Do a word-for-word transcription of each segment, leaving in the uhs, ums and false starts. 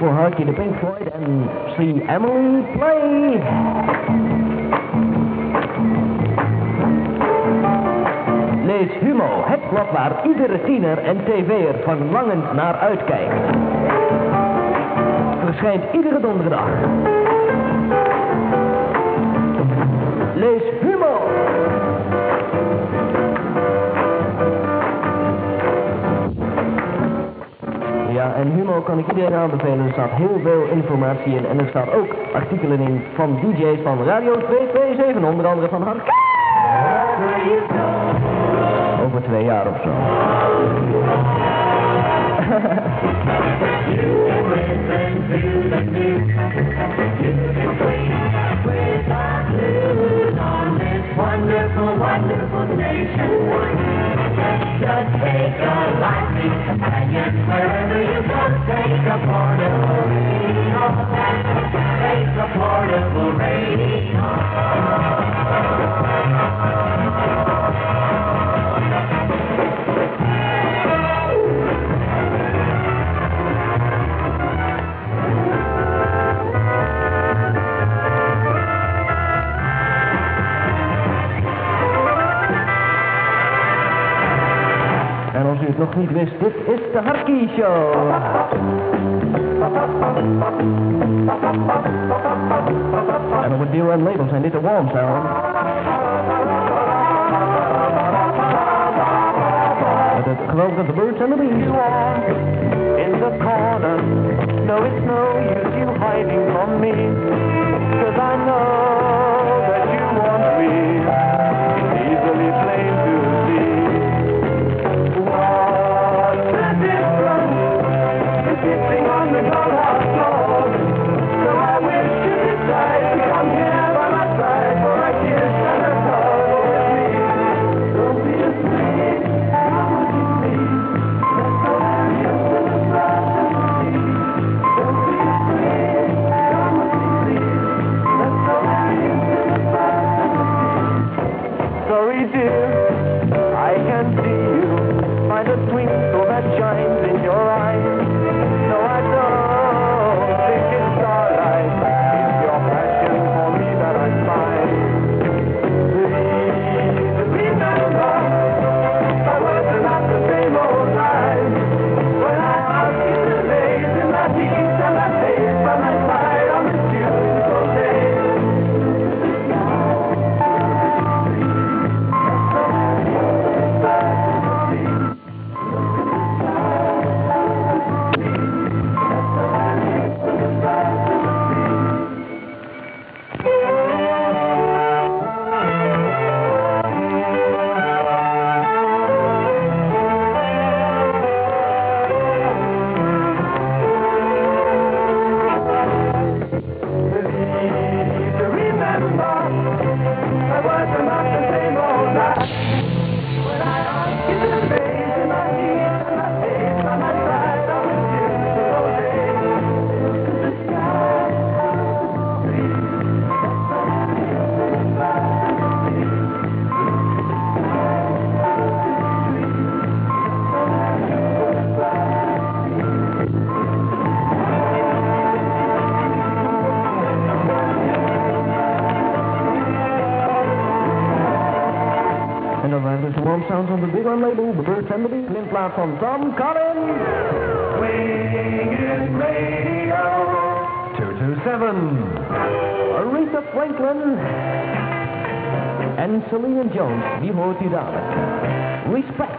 voor Harky de Pink Floyd en See Emily Play. Lees Humo, het blad waar iedere tiener en tv'er verlangend naar uitkijkt. Verschijnt iedere donderdag. Lees Humo. Ja, en Humo kan ik iedereen aanbevelen. Er staat heel veel informatie in. En er staan ook artikelen in van D J's van Radio twee twee zeven. Onder andere van Hark. Over twee jaar of zo. Wonderful, wonderful nation. Just take a lasting companion wherever you go. Take a portable radio. Take a portable radio. En als u het nog niet wist, dit is de Harky Show. En op het duo en label zijn dit de Warm Sound. Met het geweldige The Birds and the Bees. In the corner, no it's no use you hiding from me. Cause I know that you want me, easily plain to see. Sitting on the clubhouse floor, so I wish you decide to come here by my side for a kiss and a talk with me. Don't be afraid, come with me. Let's go and use the fantasy. Don't be afraid, come with me. Let's go and use the fantasy. Sorry dear, I can see you. Find a twinkle that shines in your eyes. No, I don't think it's starlight. It's your passion for me that I find. Please remember, our words are not the same old lies. When I ask you to lay in my heat and my face by my side on this beautiful day. En dat waren dus de Warm Sounds on the Big One label, The Birds and the Bees. In plaats van Tom Collins. Swingin' Radio. two two seven. Aretha Franklin. En Selena Jones, die hoort u dadelijk. Respect.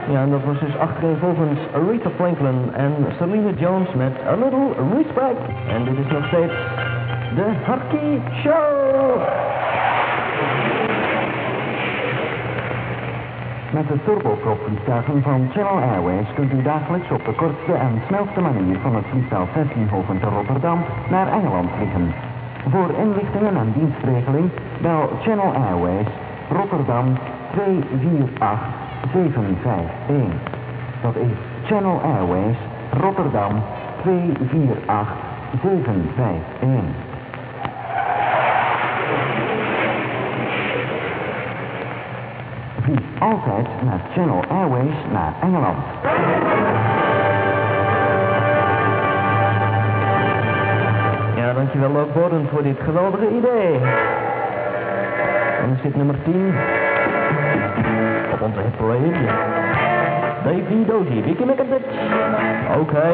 Ja, en dat was dus achtereenvolgens Aretha Franklin en Selena Jones met A Little Respect. En dit is nog steeds de Harky Show. Met de turbopropvliegtuigen van Channel Airways kunt u dagelijks op de kortste en snelste manier van het vliegveld Vestiehoven te Rotterdam naar Engeland vliegen. Voor inlichtingen en dienstregeling bel Channel Airways Rotterdam twee vier acht zeven vijf een. Dat is Channel Airways Rotterdam twee vier acht zeven vijf een. Vlieg altijd met Channel Airways naar Engeland. Ja, dankjewel ook Borden voor dit geweldige idee. En dan zit nummer tien op onze hit parade. Davey Dozy, Vicky McIntyre. Oké. Okay.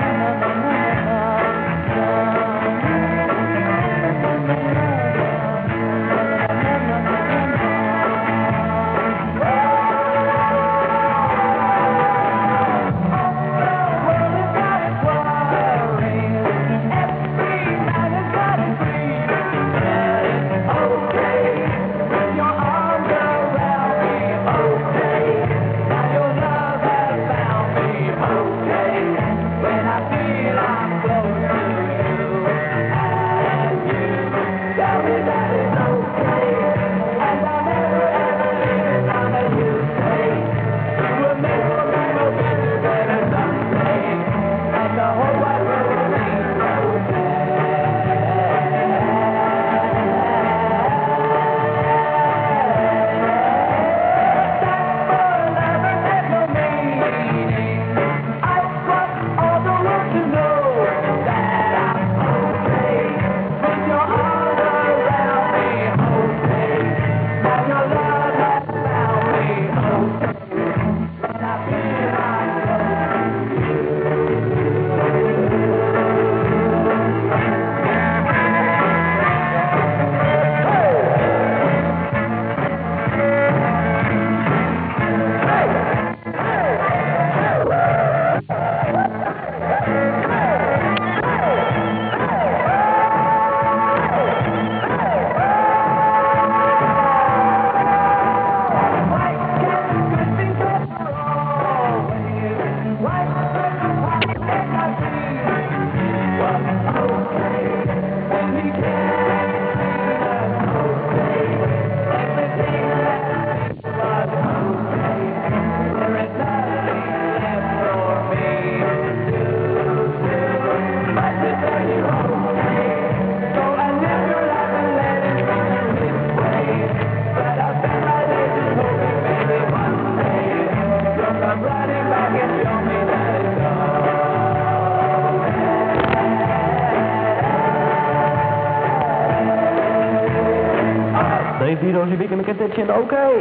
Davey Dozy, Vicky McIntyre, oké. Okay.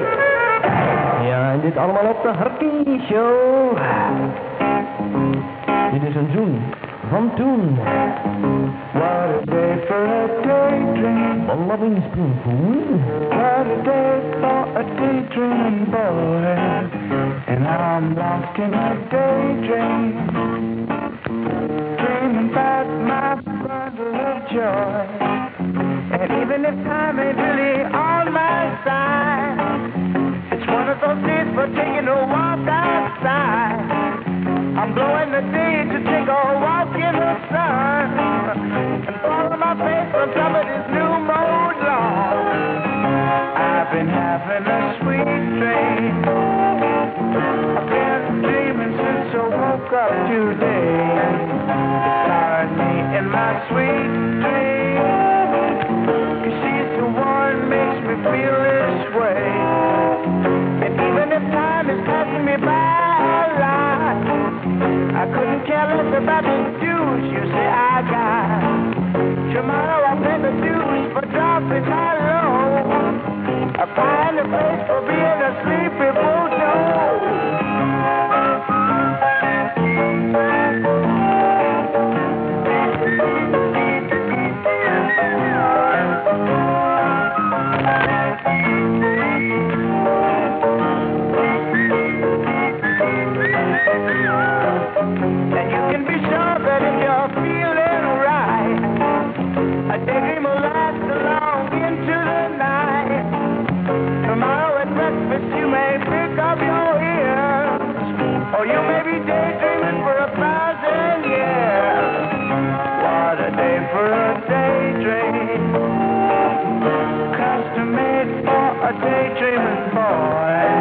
Ja, en dit allemaal op de Harky Show. Dit is een zoen van toen. What a day for a daydream. Van Loving Spoonful. What a day for a daydreaming boy. And I'm lost in a daydream. Dreaming about my bundle of joy. And even if time ain't really on my side, it's one of those days for taking a walk outside. I'm blowing the day to take a walk in the sun and follow my face on some of this new mode lawn. I've been having a sweet dream. I've been dreaming since I woke up today. It's starring me in my sweet dream. Cause she's the one makes me feel this way. And even if time is passing me by a lot, I couldn't care less about the dues you say I got. Tomorrow I'll pay the dues for dropping my load. I find a place for being a sleepy bulldog. famous boy.